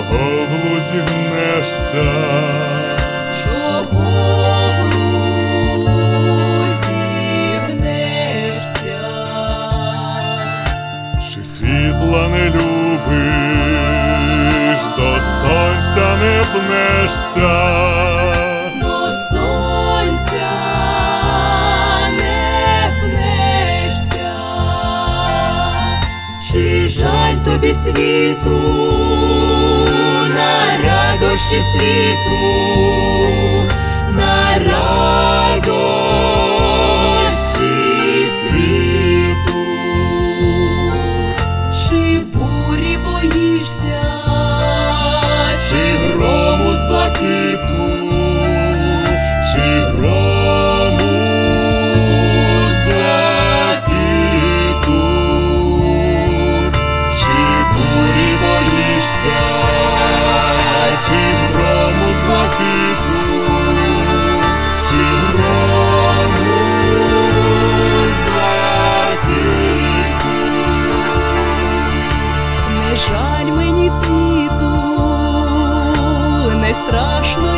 Чого в лузі гнешся? Чого в лузі гнешся? Чи світла не любиш, до сонця не пнешся? До сонця не пнешся. Чи жаль тобі світу, на радощі світу, на радощі світу? Чи бурі боїшся, чи грому з блакиту, чи грому з блакиту? Чи бурі боїшся, чи грому з блакиту, чи грому з блакиту? Не жаль мені світу, не страшно